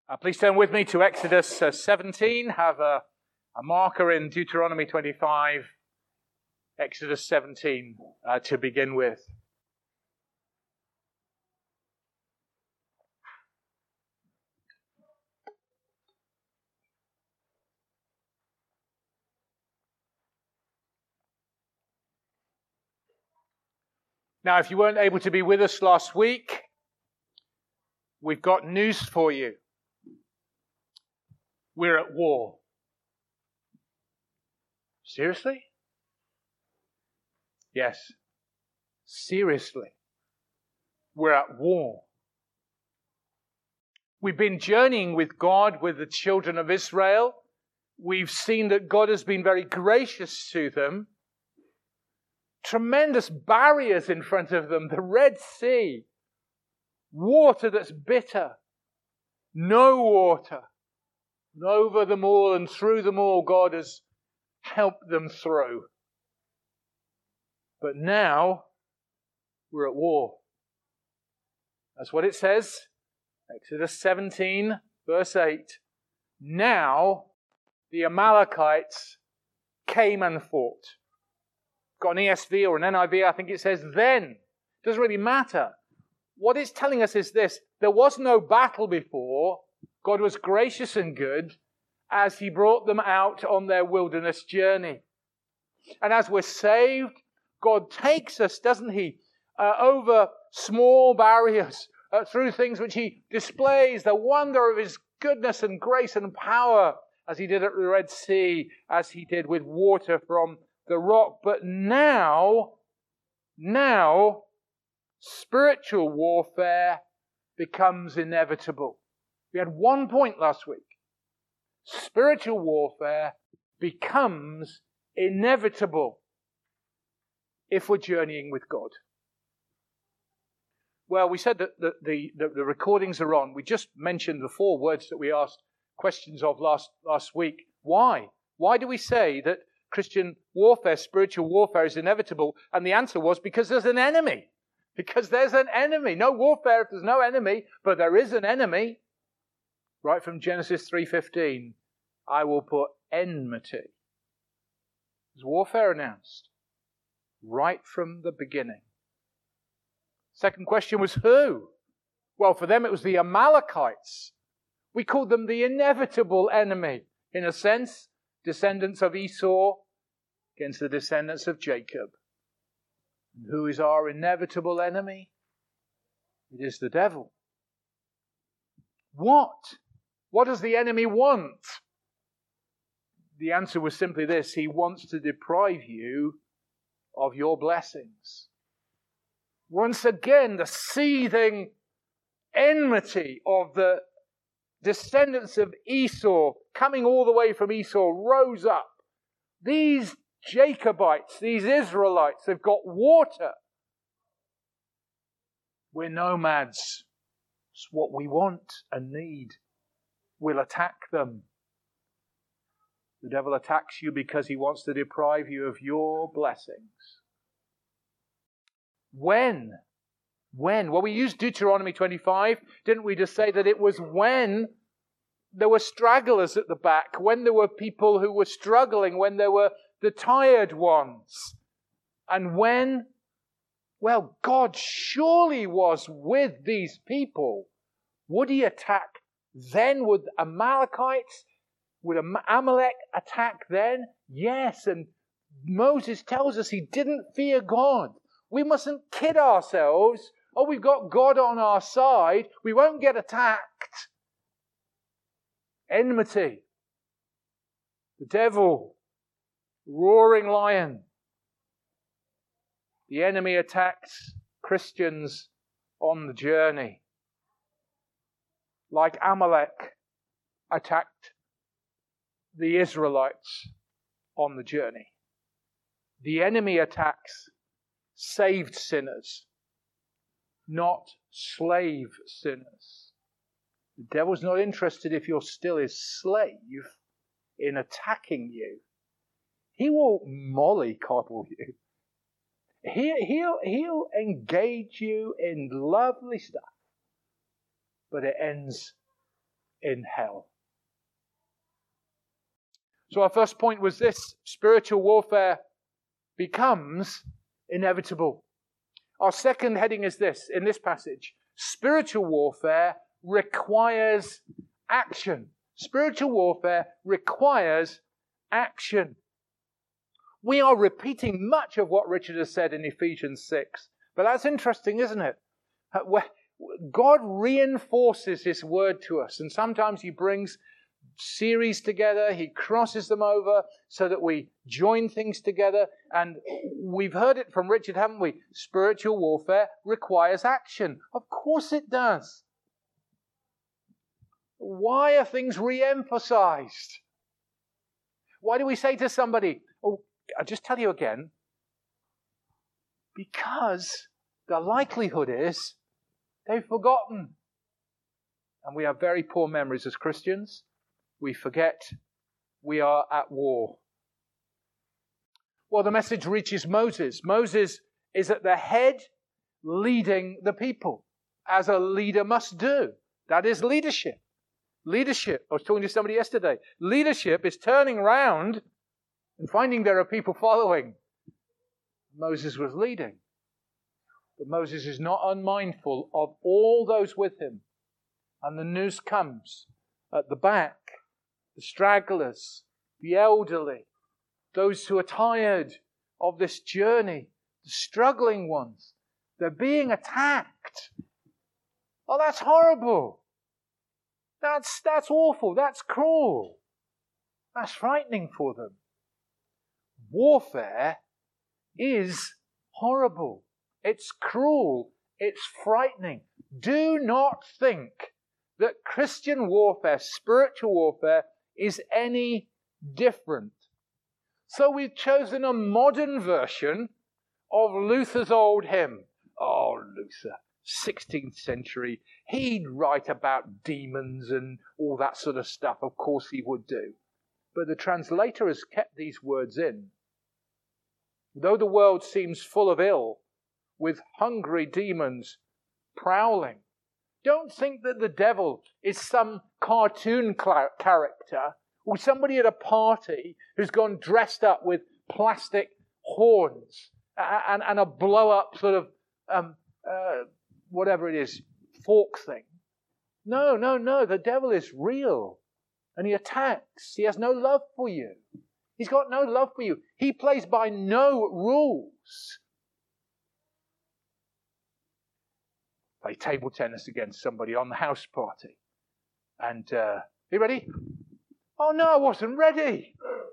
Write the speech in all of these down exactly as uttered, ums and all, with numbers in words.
Uh, please turn with me to Exodus uh, seventeen. Have a, a marker in Deuteronomy twenty-five. Exodus seventeen uh, to begin with. Now, if you weren't able to be with us last week, we've got news for you. We're at war. Seriously? Yes. Seriously. We're at war. We've been journeying with God, with the children of Israel. We've seen that God has been very gracious to them. Tremendous barriers in front of them. The Red Sea. Water that's bitter. No water. And over them all and through them all, God has helped them through. But now, we're at war. That's what it says. Exodus seventeen, verse eight. Now, the Amalekites came and fought. Got an E S V or an N I V, I think it says then. Doesn't really matter. What it's telling us is this. There was no battle before. God was gracious and good as He brought them out on their wilderness journey. And as we're saved, God takes us, doesn't He, uh, over small barriers, uh, through things which He displays the wonder of His goodness and grace and power, as He did at the Red Sea, as He did with water from the rock. But now, now, spiritual warfare becomes inevitable. We had one point last week. Spiritual warfare becomes inevitable if we're journeying with God. Well, we said that the, the, the, the recordings are on. We just mentioned the four words that we asked questions of last, last week. Why? Why do we say that Christian warfare, spiritual warfare is inevitable? And the answer was because there's an enemy. Because there's an enemy. No warfare if there's no enemy, but there is an enemy. Right from Genesis three fifteen, I will put enmity. There's warfare announced right from the beginning. Second question was who? Well, for them it was the Amalekites. We called them the inevitable enemy. In a sense, descendants of Esau against the descendants of Jacob. And who is our inevitable enemy? It is the devil. What? What does the enemy want? The answer was simply this. He wants to deprive you of your blessings. Once again, the seething enmity of the descendants of Esau, coming all the way from Esau, rose up. These Jacobites, these Israelites, they've got water. We're nomads. It's what we want and need. We'll attack them. The devil attacks you because he wants to deprive you of your blessings. When? When? Well, we used Deuteronomy twenty-five. Didn't we just say that it was when there were stragglers at the back, when there were people who were struggling, when there were the tired ones. And when? Well, God surely was with these people. Would He attack then? Would Amalekites, would Amalek attack then? Yes, and Moses tells us he didn't fear God. We mustn't kid ourselves. Oh, we've got God on our side. We won't get attacked. Enmity. The devil. Roaring lion. The enemy attacks Christians on the journey. Like Amalek attacked the Israelites on the journey. The enemy attacks saved sinners, not slave sinners. The devil's not interested if you're still his slave in attacking you. He will mollycoddle you. He, he'll, he'll engage you in lovely stuff. But it ends in hell. So our first point was this: spiritual warfare becomes inevitable. Our second heading is this, in this passage: spiritual warfare requires action. Spiritual warfare requires action. We are repeating much of what Richard has said in Ephesians six. But that's interesting, isn't it? God reinforces His word to us. And sometimes He brings series together. He crosses them over so that we join things together. And we've heard it from Richard, haven't we? Spiritual warfare requires action. Of course it does. Why are things re-emphasized? Why do we say to somebody, oh, I'll just tell you again, because the likelihood is they've forgotten. And we have very poor memories as Christians. We forget we are at war. Well, the message reaches Moses. Moses is at the head, leading the people, as a leader must do. That is leadership. Leadership, I was talking to somebody yesterday, leadership is turning around and finding there are people following. Moses was leading. But Moses is not unmindful of all those with him. And the news comes at the back, the stragglers, the elderly, those who are tired of this journey, the struggling ones. They're being attacked. Oh, that's horrible. That's, that's awful. That's cruel. That's frightening for them. Warfare is horrible. It's cruel. It's frightening. Do not think that Christian warfare, spiritual warfare, is any different. So we've chosen a modern version of Luther's old hymn. Oh, Luther, sixteenth century. He'd write about demons and all that sort of stuff. Of course he would do. But the translator has kept these words in. Though the world seems full of ill, with hungry demons prowling, don't think that the devil is some cartoon cl- character or somebody at a party who's gone dressed up with plastic horns and, and a blow-up sort of, um, uh, whatever it is, fork thing. No, no, no. The devil is real. And he attacks. He has no love for you. He's got no love for you. He plays by no rules. Play table tennis against somebody on the house party. And, uh, are you ready? Oh no, I wasn't ready.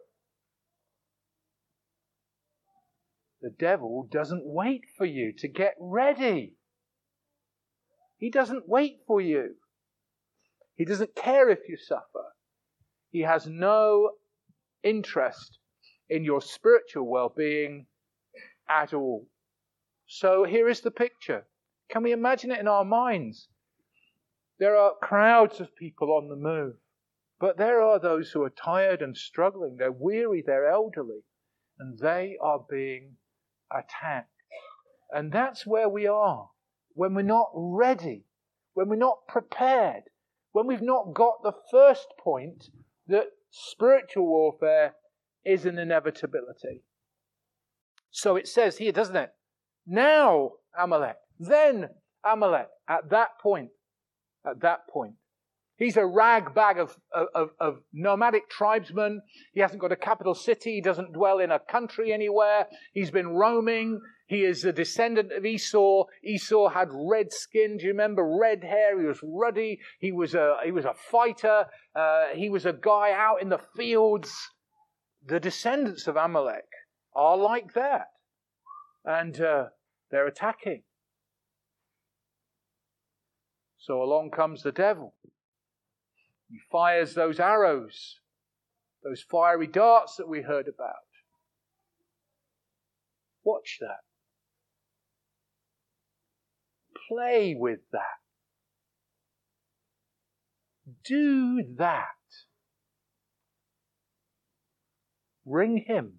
The devil doesn't wait for you to get ready. He doesn't wait for you. He doesn't care if you suffer. He has no interest in your spiritual well-being at all. So here is the picture. Can we imagine it in our minds? There are crowds of people on the move, but there are those who are tired and struggling. They're weary, they're elderly, and they are being attacked. And that's where we are when we're not ready, when we're not prepared, when we've not got the first point that spiritual warfare is an inevitability. So it says here, doesn't it? Now Amalek, then Amalek, at that point, at that point. He's a rag bag of, of, of nomadic tribesmen. He hasn't got a capital city. He doesn't dwell in a country anywhere. He's been roaming. He is a descendant of Esau. Esau had red skin. Do you remember? Red hair. He was ruddy. He was a, he was a fighter. Uh, he was a guy out in the fields. The descendants of Amalek are like that. And uh, they're attacking. So along comes the devil. He fires those arrows, those fiery darts that we heard about. Watch that. Play with that. Do that. Ring him.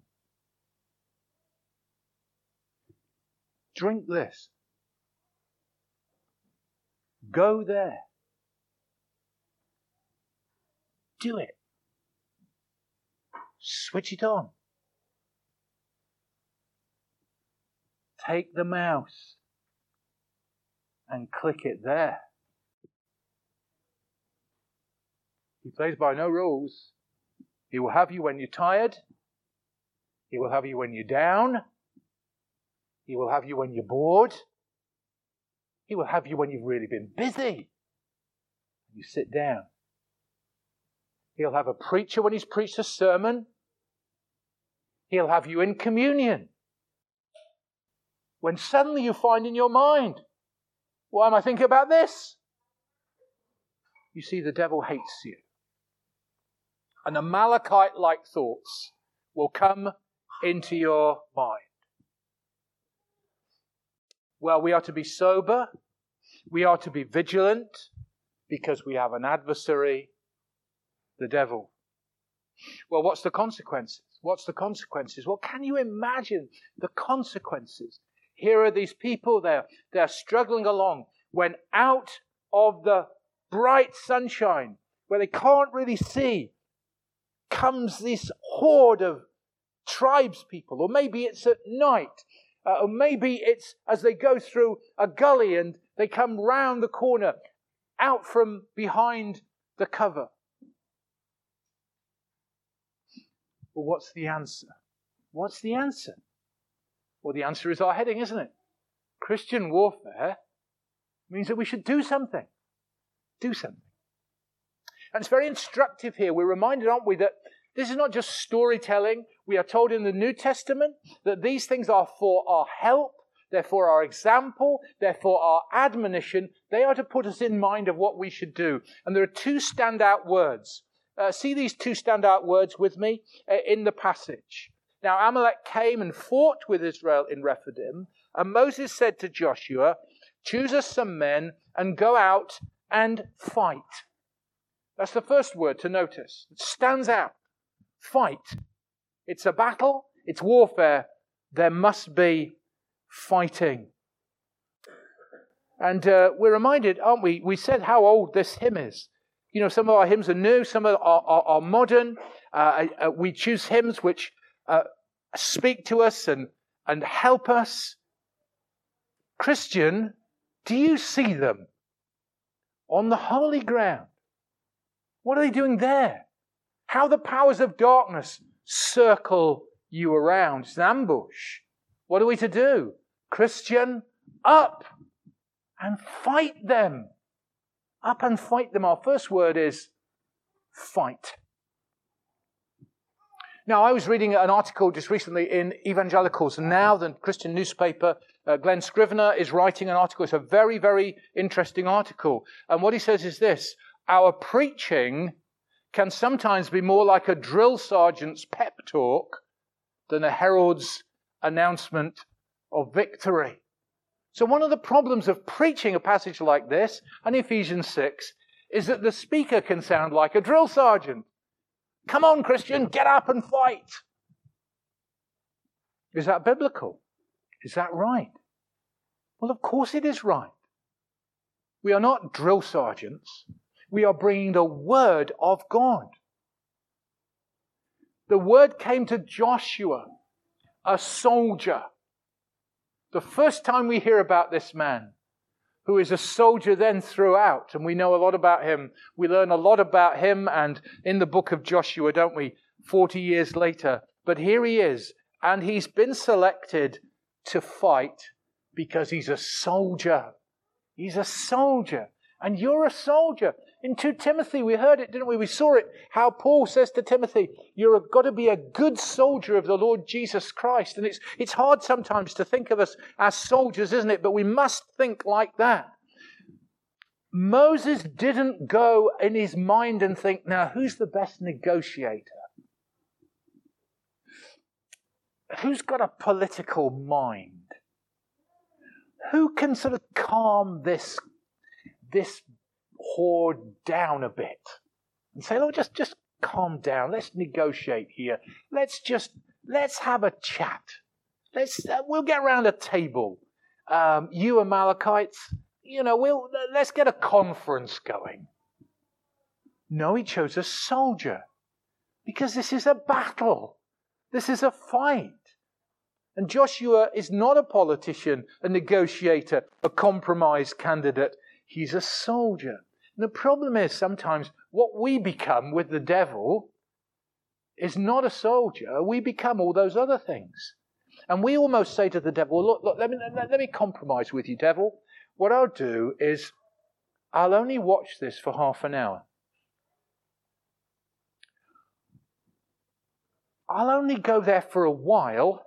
Drink this. Go there. do it. Switch it on. Take the mouse and click it there. He plays by no rules. He will have you when you're tired. He will have you when you're down. He will have you when you're bored. He will have you when you've really been busy. You sit down. He'll have a preacher when he's preached a sermon. He'll have you in communion. When suddenly you find in your mind, why am I thinking about this? You see, the devil hates you. And Amalekite-like thoughts will come into your mind. Well, we are to be sober. We are to be vigilant because we have an adversary, the devil. Well, what's the consequences? What's the consequences? Well, can you imagine the consequences? Here are these people, they're, they're struggling along when out of the bright sunshine, where they can't really see, comes this horde of tribespeople. Or maybe it's at night. Uh, or maybe it's as they go through a gully and they come round the corner, out from behind the cover. Well, what's the answer? What's the answer? Well, the answer is our heading, isn't it? Christian warfare means that we should do something. Do something. And it's very instructive here. We're reminded, aren't we, that this is not just storytelling. We are told in the New Testament that these things are for our help, they're for our example, they're for our admonition. They are to put us in mind of what we should do. And there are two standout words. Uh, see these two standout words with me uh, in the passage. Now, Amalek came and fought with Israel in Rephidim, and Moses said to Joshua, choose us some men and go out and fight. That's the first word to notice. It stands out. Fight. It's a battle. It's warfare. There must be fighting. And uh, we're reminded, aren't we? We said how old this hymn is. You know, some of our hymns are new. Some are, are, are modern. Uh, uh, we choose hymns which uh, speak to us and, and help us. Christian, do you see them on the holy ground? What are they doing there? How the powers of darkness circle you around. It's an ambush. What are we to do? Christian, up and fight them. Up and fight them. Our first word is fight. Now, I was reading an article just recently in Evangelicals Now, the Christian newspaper. Uh, Glenn Scrivener is writing an article. It's a very, very interesting article. And what he says is this: our preaching can sometimes be more like a drill sergeant's pep talk than a herald's announcement of victory. So one of the problems of preaching a passage like this, and Ephesians six, is that the speaker can sound like a drill sergeant. Come on, Christian, get up and fight. Is that biblical? Is that right? Well, of course it is right. We are not drill sergeants. We are bringing the word of God. The word came to Joshua, a soldier. The first time we hear about this man, who is a soldier then throughout, and we know a lot about him. We learn a lot about him and in the book of Joshua, don't we? forty years later. But here he is, and he's been selected to fight because he's a soldier. He's a soldier. And you're a soldier. In Second Timothy, we heard it, didn't we? We saw it, how Paul says to Timothy, you've got to be a good soldier of the Lord Jesus Christ. And it's, it's hard sometimes to think of us as soldiers, isn't it? But we must think like that. Moses didn't go in his mind and think, now, who's the best negotiator? Who's got a political mind? Who can sort of calm this, this horde down a bit and say, "Oh, just just calm down. Let's negotiate here. Let's just let's have a chat. Let's uh, we'll get around a table. Um, you Amalekites, you know, we'll let's get a conference going." No, he chose a soldier. Because this is a battle. This is a fight. And Joshua is not a politician, a negotiator, a compromise candidate. He's a soldier. And the problem is sometimes what we become with the devil is not a soldier. We become all those other things. And we almost say to the devil, look, look, let me, let, let me compromise with you, devil. What I'll do is I'll only watch this for half an hour. I'll only go there for a while.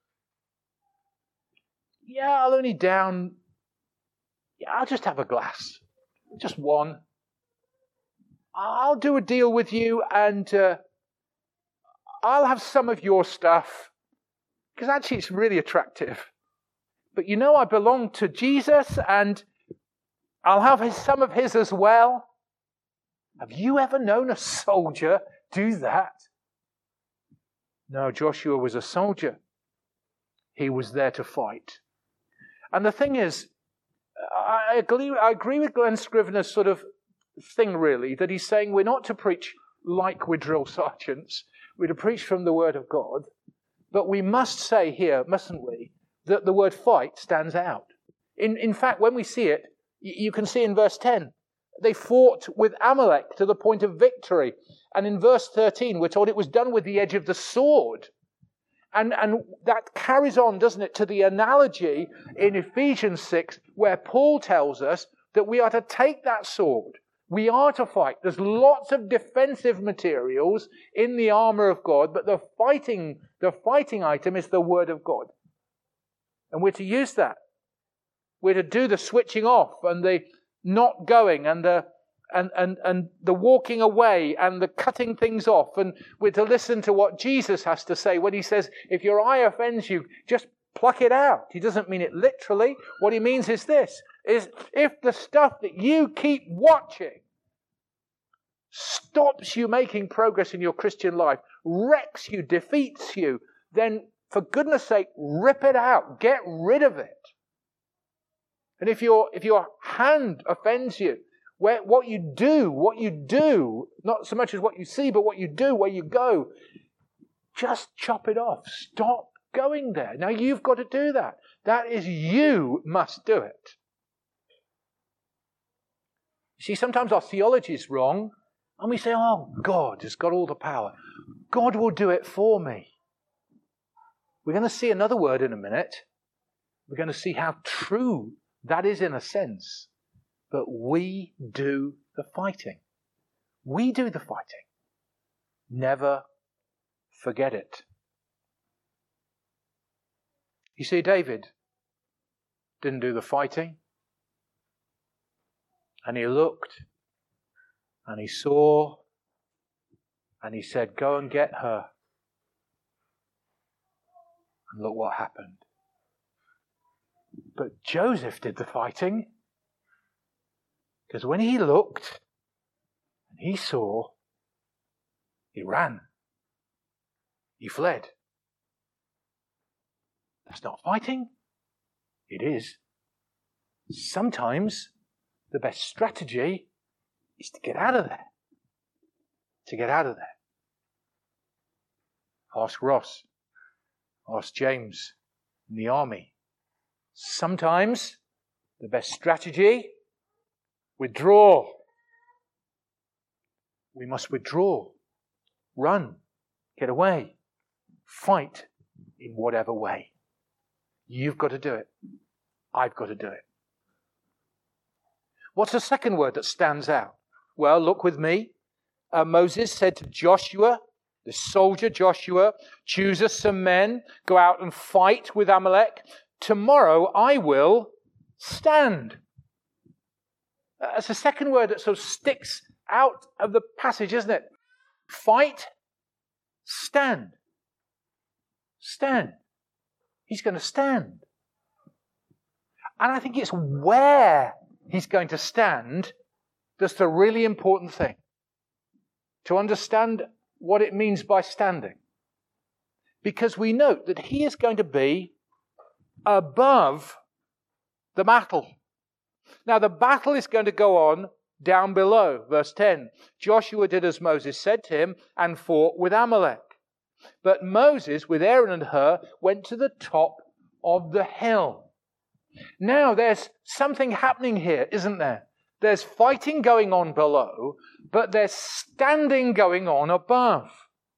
Yeah, I'll only down. Yeah, I'll just have a glass. Just one. I'll do a deal with you and uh, I'll have some of your stuff. Because actually it's really attractive. But you know I belong to Jesus and I'll have his, some of his as well. Have you ever known a soldier do that? No, Joshua was a soldier. He was there to fight. And the thing is, I agree, I agree with Glenn Scrivener's sort of thing, really, that he's saying we're not to preach like we're drill sergeants. We're to preach from the Word of God. But we must say here, mustn't we, that the word fight stands out. In, in fact, when we see it, you can see in verse ten, they fought with Amalek to the point of victory. And in verse thirteen, we're told it was done with the edge of the sword. And, and that carries on, doesn't it, to the analogy in Ephesians six, where Paul tells us that we are to take that sword. We are to fight. There's lots of defensive materials in the armor of God, but the fighting, the fighting item is the Word of God. And we're to use that. We're to do the switching off and the not going and the and, and, and the walking away and the cutting things off. And we're to listen to what Jesus has to say when he says, if your eye offends you, just pluck it out. He doesn't mean it literally. What he means is this, is if the stuff that you keep watching stops you making progress in your Christian life, wrecks you, defeats you, then for goodness sake, rip it out. Get rid of it. And if your if your hand offends you, where what you do, what you do, not so much as what you see, but what you do, where you go, just chop it off. Stop going there. Now you've got to do that. That is, you must do it. You see, sometimes our theology is wrong, and we say, oh, God has got all the power. God will do it for me. We're going to see another word in a minute. We're going to see how true that is in a sense. But we do the fighting. We do the fighting. Never forget it. You see, David didn't do the fighting. And he looked, and he saw, and he said, go and get her. And look what happened. But Joseph did the fighting. Because when he looked, and he saw, he ran. He fled. That's not fighting. It is. Sometimes the best strategy is to get out of there. To get out of there. Ask Ross. Ask James in the army. Sometimes the best strategy, withdraw. We must withdraw. Run. Get away. Fight in whatever way. You've got to do it. I've got to do it. What's the second word that stands out? Well, look with me. Uh, Moses said to Joshua, the soldier Joshua, choose us some men, go out and fight with Amalek. Tomorrow I will stand. That's the second word that sort of sticks out of the passage, isn't it? Fight, stand. Stand. He's going to stand. And I think it's where he's going to stand that's the really important thing. To understand what it means by standing. Because we note that he is going to be above the battle. Now the battle is going to go on down below. Verse ten, Joshua did as Moses said to him and fought with Amalek. But Moses, with Aaron and Hur, went to the top of the hill. Now there's something happening here, isn't there? There's fighting going on below, but there's standing going on above.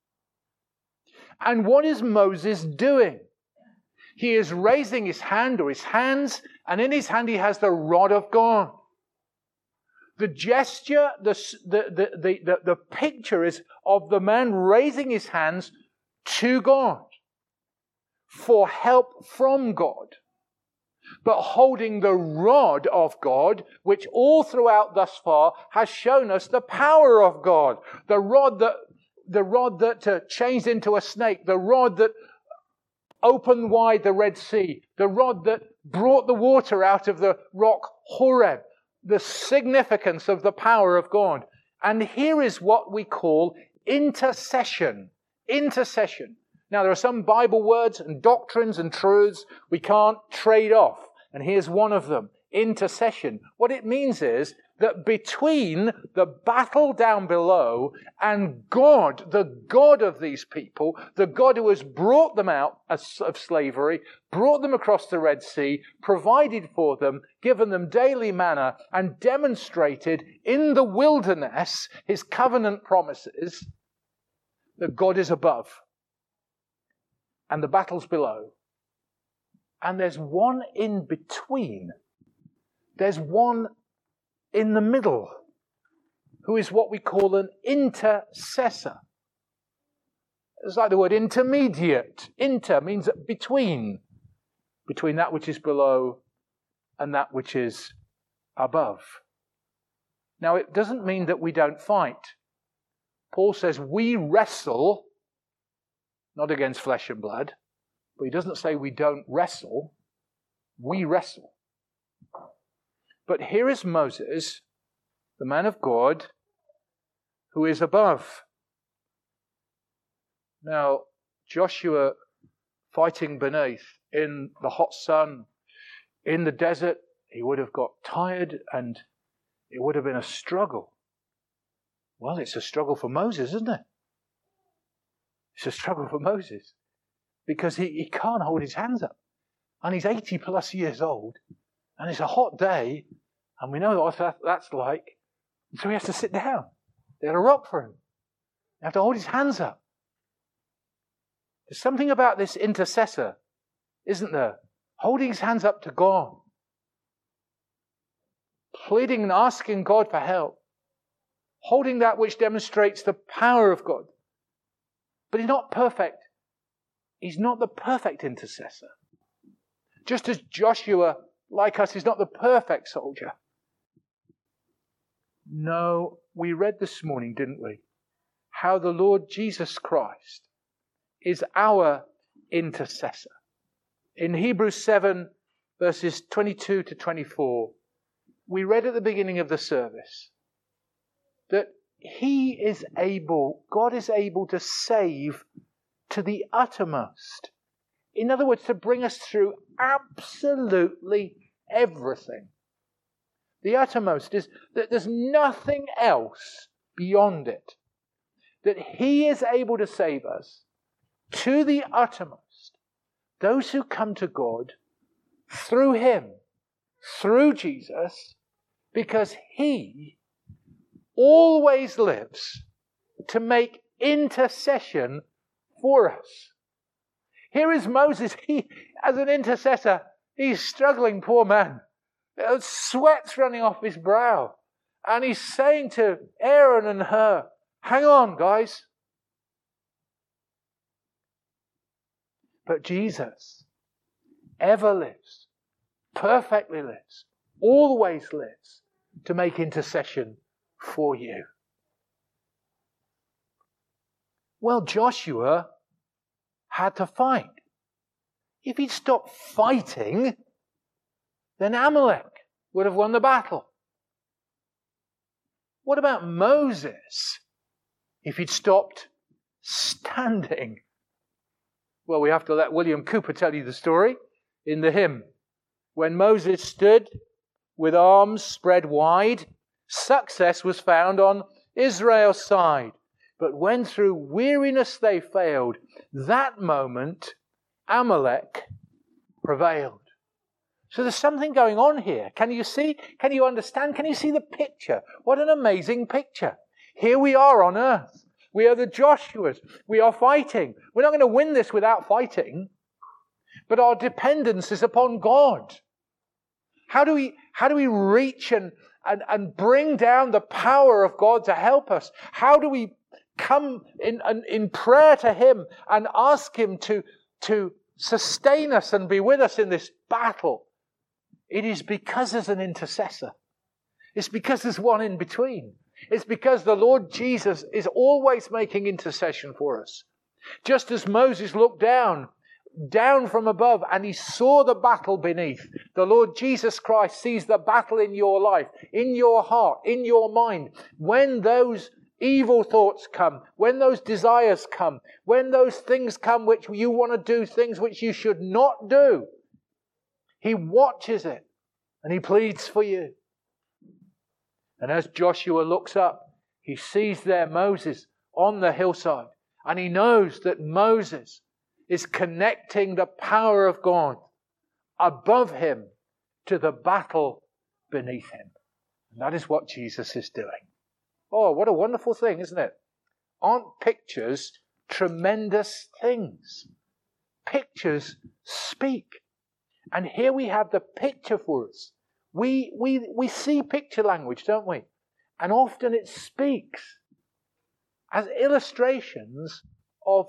And what is Moses doing? He is raising his hand or his hands, and in his hand he has the rod of God. The gesture, the, the, the, the, the picture is of the man raising his hands to God for help from God, but holding the rod of God, which all throughout thus far has shown us the power of God. The rod that, the rod that uh, changed into a snake, the rod that opened wide the Red Sea, the rod that brought the water out of the rock Horeb, the significance of the power of God. And here is what we call intercession. Intercession. Now, there are some Bible words and doctrines and truths we can't trade off. And here's one of them. Intercession. What it means is that between the battle down below and God, the God of these people, the God who has brought them out of slavery, brought them across the Red Sea, provided for them, given them daily manna, and demonstrated in the wilderness his covenant promises, that God is above and the battle's below. And there's one in between. There's one in the middle who is what we call an intercessor. It's like the word intermediate. Inter means between. Between that which is below and that which is above. Now, it doesn't mean that we don't fight. Paul says we wrestle, not against flesh and blood, but he doesn't say we don't wrestle. We wrestle. But here is Moses, the man of God, who is above. Now, Joshua fighting beneath in the hot sun, in the desert, he would have got tired and it would have been a struggle. Well, it's a struggle for Moses, isn't it? It's a struggle for Moses because he, he can't hold his hands up. And he's eighty plus years old and it's a hot day and we know what that, that's like. And so he has to sit down. They had a rock for him. They have to hold his hands up. There's something about this intercessor, isn't there? Holding his hands up to God. Pleading and asking God for help. Holding that which demonstrates the power of God. But he's not perfect. He's not the perfect intercessor. Just as Joshua, like us, is not the perfect soldier. No, we read this morning, didn't we? How the Lord Jesus Christ is our intercessor. In Hebrews seven, verses twenty-two to twenty-four, we read at the beginning of the service that He is able, God is able to save to the uttermost. In other words, to bring us through absolutely everything. The uttermost is that there's nothing else beyond it. That He is able to save us to the uttermost. Those who come to God through Him, through Jesus, because He always lives to make intercession for us. Here is Moses. He, as an intercessor, he's struggling, poor man. Sweat's running off his brow. And he's saying to Aaron and Hur, hang on, guys. But Jesus ever lives, perfectly lives, always lives to make intercession for you. Well, Joshua had to fight. If he'd stopped fighting, then Amalek would have won the battle. What about Moses if he'd stopped standing? Well, we have to let William Cooper tell you the story in the hymn. When Moses stood with arms spread wide, Success was found on Israel's side. But when through weariness they failed, that moment Amalek prevailed. So there's something going on here. Can you see? Can you understand? Can you see the picture? What an amazing picture. Here we are on earth. We are the Joshuas. We are fighting. We're not going to win this without fighting. But our dependence is upon God. How do we, how do we reach and, and, and bring down the power of God to help us? How do we come in, in prayer to Him and ask Him to, to sustain us and be with us in this battle? It is because there's an intercessor. It's because there's one in between. It's because the Lord Jesus is always making intercession for us. Just as Moses looked down, down from above, and he saw the battle beneath, the Lord Jesus Christ sees the battle in your life, in your heart, in your mind. When those evil thoughts come, when those desires come, when those things come which you want to do, things which you should not do, He watches it and He pleads for you. And as Joshua looks up, he sees there Moses on the hillside. And he knows that Moses is connecting the power of God above him to the battle beneath him. And that is what Jesus is doing. Oh, what a wonderful thing, isn't it? Aren't pictures tremendous things? Pictures speak. And here we have the picture for us. We, we, we see picture language, don't we? And often it speaks as illustrations of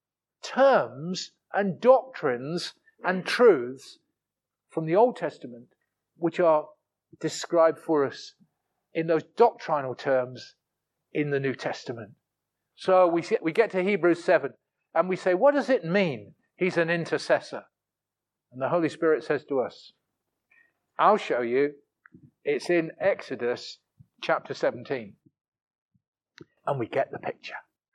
terms and doctrines and truths from the Old Testament, which are described for us in those doctrinal terms in the New Testament. So we, we get to Hebrews seven and we say, what does it mean? He's an intercessor. And the Holy Spirit says to us, I'll show you. It's in Exodus chapter seventeen. And we get the picture.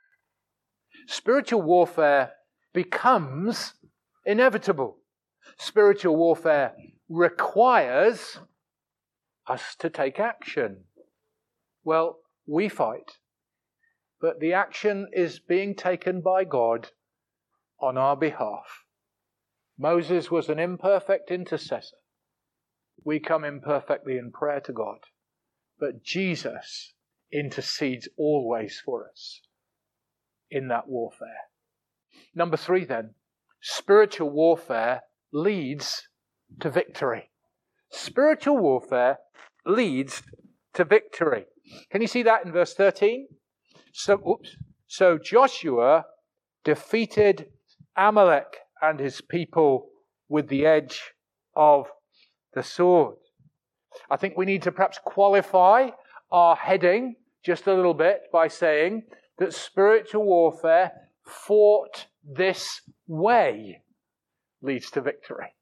Spiritual warfare becomes inevitable. Spiritual warfare requires us to take action. Well, we fight, but the action is being taken by God on our behalf. Moses was an imperfect intercessor. We come imperfectly in prayer to God. But Jesus intercedes always for us in that warfare. Number three then, spiritual warfare leads to victory. Spiritual warfare leads to victory. Can you see that in verse thirteen? So, oops. So Joshua defeated Amalek and his people with the edge of the sword. I think we need to perhaps qualify our heading just a little bit by saying that spiritual warfare fought this way leads to victory.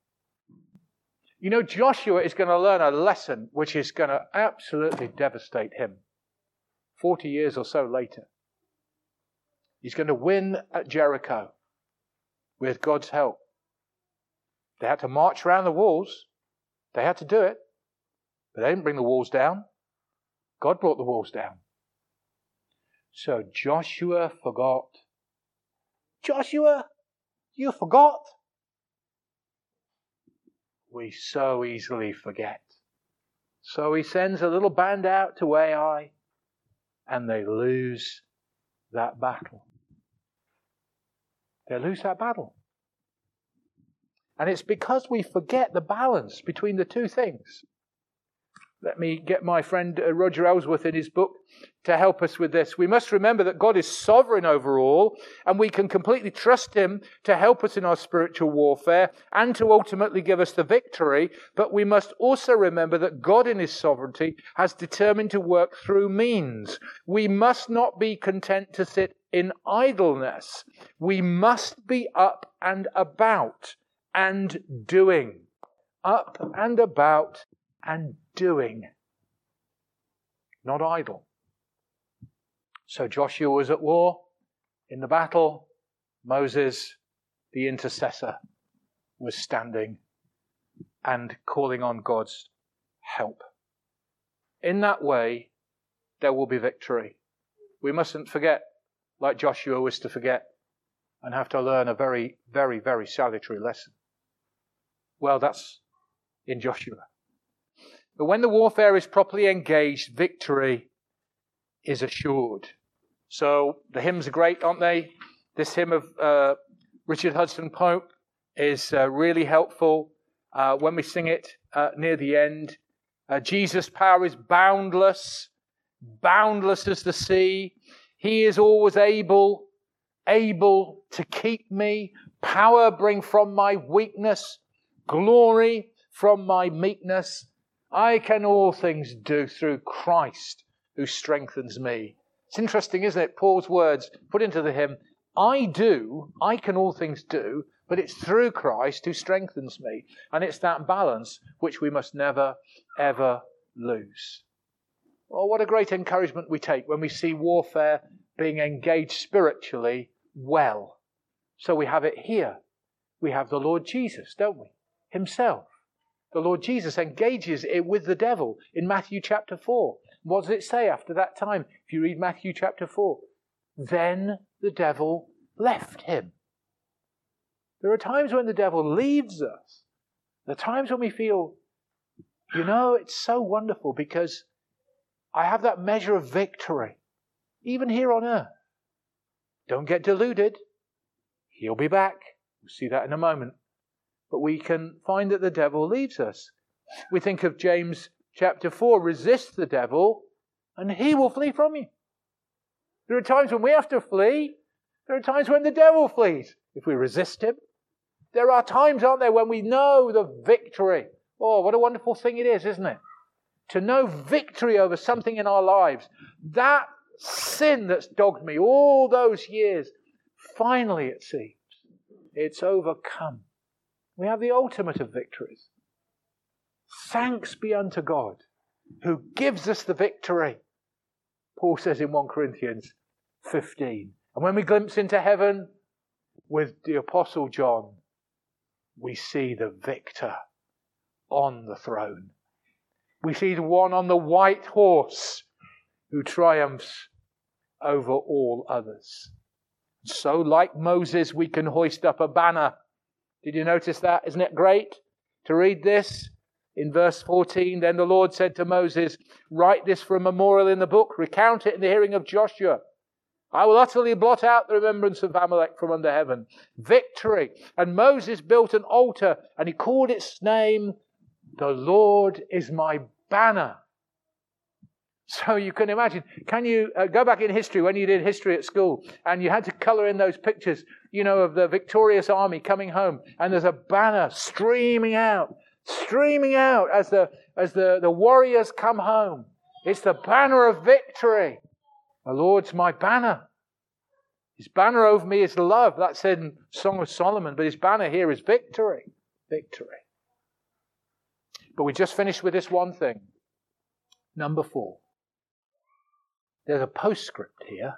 You know, Joshua is going to learn a lesson which is going to absolutely devastate him forty years or so later. He's going to win at Jericho with God's help. They had to march around the walls. They had to do it. But they didn't bring the walls down. God brought the walls down. So Joshua forgot. Joshua, you forgot? We so easily forget. So he sends a little band out to Ai, and they lose that battle. They lose that battle. And it's because we forget the balance between the two things. Let me get my friend uh, Roger Ellsworth in his book to help us with this. We must remember that God is sovereign over all, and we can completely trust Him to help us in our spiritual warfare and to ultimately give us the victory. But we must also remember that God in His sovereignty has determined to work through means. We must not be content to sit in idleness. We must be up and about and doing. Up and about and doing. Not idle. So Joshua was at war in the battle. Moses, the intercessor, was standing and calling on God's help. In that way, there will be victory. We mustn't forget, like Joshua was to forget, and have to learn a very, very, very salutary lesson. Well, that's in Joshua. But when the warfare is properly engaged, victory is assured. So the hymns are great, aren't they? This hymn of uh, Richard Hudson Pope is uh, really helpful uh, when we sing it uh, near the end. Uh, Jesus' power is boundless, boundless as the sea. He is always able, able to keep me. Power bring from my weakness, glory from my meekness. I can all things do through Christ who strengthens me. It's interesting, isn't it? Paul's words put into the hymn, I do, I can all things do, but it's through Christ who strengthens me. And it's that balance which we must never, ever lose. Oh, what a great encouragement we take when we see warfare being engaged spiritually well. So we have it here. We have the Lord Jesus, don't we? Himself. The Lord Jesus engages it with the devil in Matthew chapter four. What does it say after that time? If you read Matthew chapter four, then the devil left him. There are times when the devil leaves us. There are times when we feel, you know, it's so wonderful because I have that measure of victory, even here on earth. Don't get deluded. He'll be back. We'll see that in a moment. But we can find that the devil leaves us. We think of James chapter four, resist the devil and he will flee from you. There are times when we have to flee. There are times when the devil flees if we resist him. There are times, aren't there, when we know the victory. Oh, what a wonderful thing it is, isn't it? To know victory over something in our lives. That sin that's dogged me all those years, finally it seems, it's overcome. We have the ultimate of victories. Thanks be unto God who gives us the victory. Paul says in First Corinthians fifteen. And when we glimpse into heaven with the Apostle John, we see the victor on the throne. We see the one on the white horse who triumphs over all others. So like Moses, we can hoist up a banner. Did you notice that? Isn't it great to read this? In verse fourteen, then the Lord said to Moses, write this for a memorial in the book, recount it in the hearing of Joshua. I will utterly blot out the remembrance of Amalek from under heaven. Victory. And Moses built an altar and he called its name, the Lord is my banner. So you can imagine, can you uh, go back in history when you did history at school and you had to colour in those pictures, you know, of the victorious army coming home and there's a banner streaming out, streaming out as the, as the, the warriors come home. It's the banner of victory. The Lord's my banner. His banner over me is love. That's said in Song of Solomon. But his banner here is victory. Victory. But we just finished with this one thing. Number four. There's a postscript here.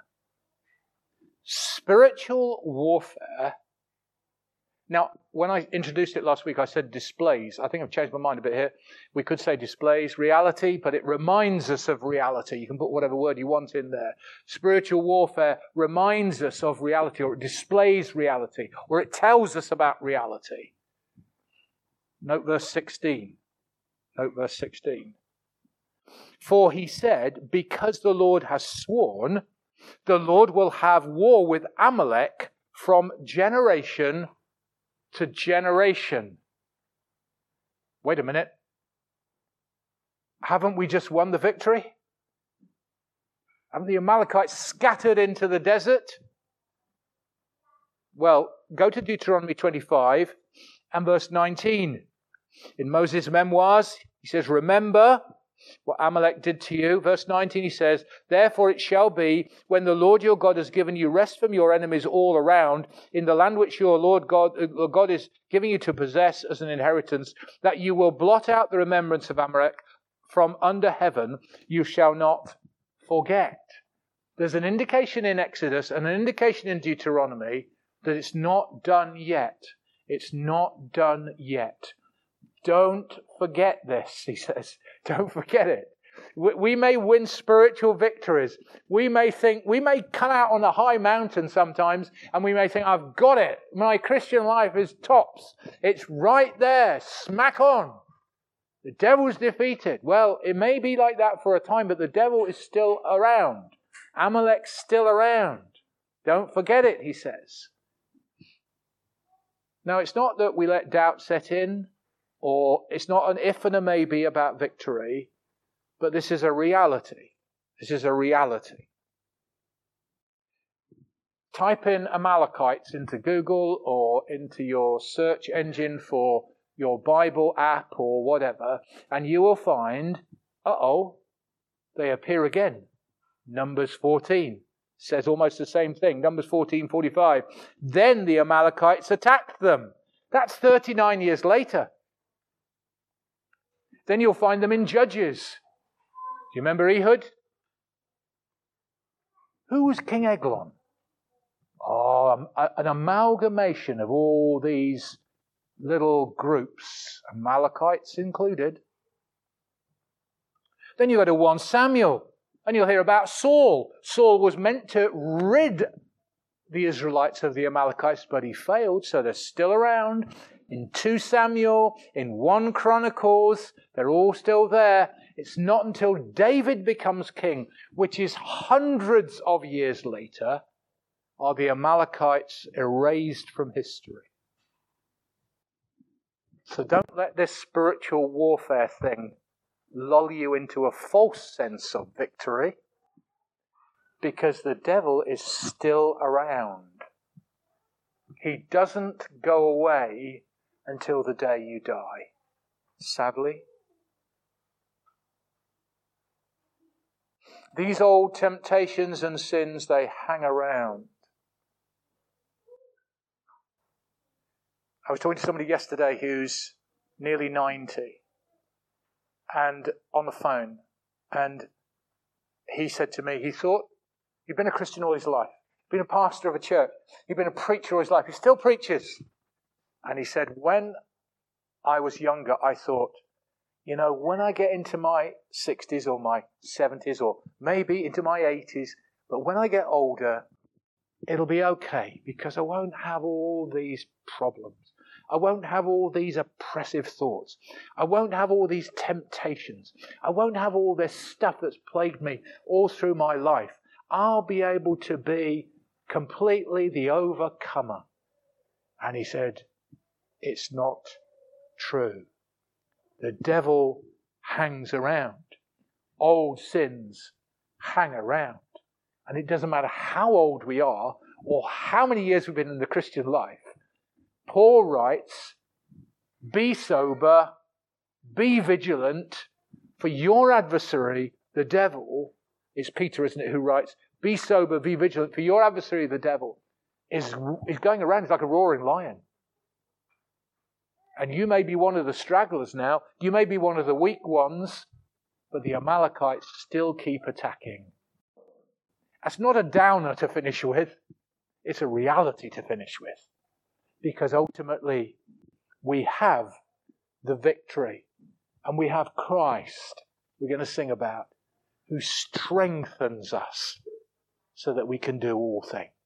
Spiritual warfare. Now, when I introduced it last week, I said displays. I think I've changed my mind a bit here. We could say displays, reality, but it reminds us of reality. You can put whatever word you want in there. Spiritual warfare reminds us of reality, or it displays reality, or it tells us about reality. Note verse sixteen. Note verse sixteen. For he said, because the Lord has sworn, the Lord will have war with Amalek from generation to generation. Wait a minute. Haven't we just won the victory? Haven't the Amalekites scattered into the desert? Well, go to Deuteronomy twenty-five and verse nineteen. In Moses' memoirs, he says, remember what Amalek did to you. Verse nineteen, he says, therefore it shall be, when the Lord your God has given you rest from your enemies all around, in the land which your Lord God, uh, God is giving you to possess as an inheritance, that you will blot out the remembrance of Amalek from under heaven, you shall not forget. There's an indication in Exodus and an indication in Deuteronomy that it's not done yet. It's not done yet. Don't forget this, he says. Don't forget it. We, we may win spiritual victories. We may think, we may come out on a high mountain sometimes and we may think, I've got it. My Christian life is tops. It's right there. Smack on. The devil's defeated. Well, it may be like that for a time, but the devil is still around. Amalek's still around. Don't forget it, he says. Now, it's not that we let doubt set in, or it's not an if and a maybe about victory, but this is a reality. This is a reality. Type in Amalekites into Google or into your search engine for your Bible app or whatever, and you will find, uh-oh, they appear again. Numbers fourteen says almost the same thing. Numbers fourteen forty-five. Then the Amalekites attacked them. That's thirty-nine years later. Then you'll find them in Judges. Do you remember Ehud? Who was King Eglon? Oh, an amalgamation of all these little groups, Amalekites included. Then you go to First Samuel, and you'll hear about Saul. Saul was meant to rid the Israelites of the Amalekites, but he failed, so they're still around. In Second Samuel, in First Chronicles, they're all still there. It's not until David becomes king, which is hundreds of years later, are the Amalekites erased from history. So don't let this spiritual warfare thing lull you into a false sense of victory, because the devil is still around. He doesn't go away until the day you die, sadly. These old temptations and sins, they hang around. I was talking to somebody yesterday who's nearly ninety, and on the phone, and he said to me, he thought he'd been a Christian all his life, been a pastor of a church, he'd been a preacher all his life, he still preaches. And he said, when I was younger, I thought, you know, when I get into my sixties or my seventies or maybe into my eighties, but when I get older, it'll be okay because I won't have all these problems. I won't have all these oppressive thoughts. I won't have all these temptations. I won't have all this stuff that's plagued me all through my life. I'll be able to be completely the overcomer. And he said, it's not true. The devil hangs around. Old sins hang around. And it doesn't matter how old we are or how many years we've been in the Christian life. Paul writes, be sober, be vigilant, for your adversary, the devil, it's Peter, isn't it, who writes, be sober, be vigilant, for your adversary, the devil, is, is going around, he's like a roaring lion. And you may be one of the stragglers now, you may be one of the weak ones, but the Amalekites still keep attacking. That's not a downer to finish with, it's a reality to finish with. Because ultimately, we have the victory. And we have Christ, we're going to sing about, who strengthens us so that we can do all things.